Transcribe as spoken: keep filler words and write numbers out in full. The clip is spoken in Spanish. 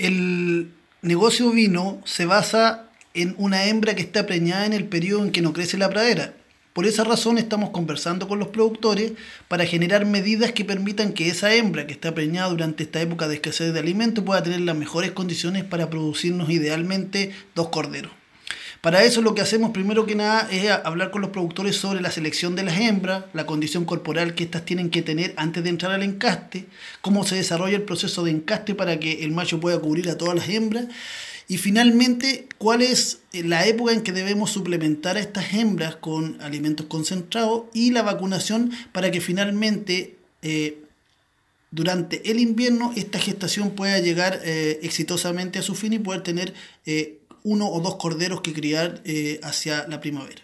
El negocio ovino se basa en una hembra que está preñada en el periodo en que no crece la pradera. Por esa razón estamos conversando con los productores para generar medidas que permitan que esa hembra que está preñada durante esta época de escasez de alimento pueda tener las mejores condiciones para producirnos idealmente dos corderos. Para eso lo que hacemos primero que nada es hablar con los productores sobre la selección de las hembras, la condición corporal que éstas tienen que tener antes de entrar al encaste, cómo se desarrolla el proceso de encaste para que el macho pueda cubrir a todas las hembras y finalmente cuál es la época en que debemos suplementar a estas hembras con alimentos concentrados y la vacunación para que finalmente eh, durante el invierno esta gestación pueda llegar eh, exitosamente a su fin y poder tener eh, uno o dos corderos que criar eh, hacia la primavera.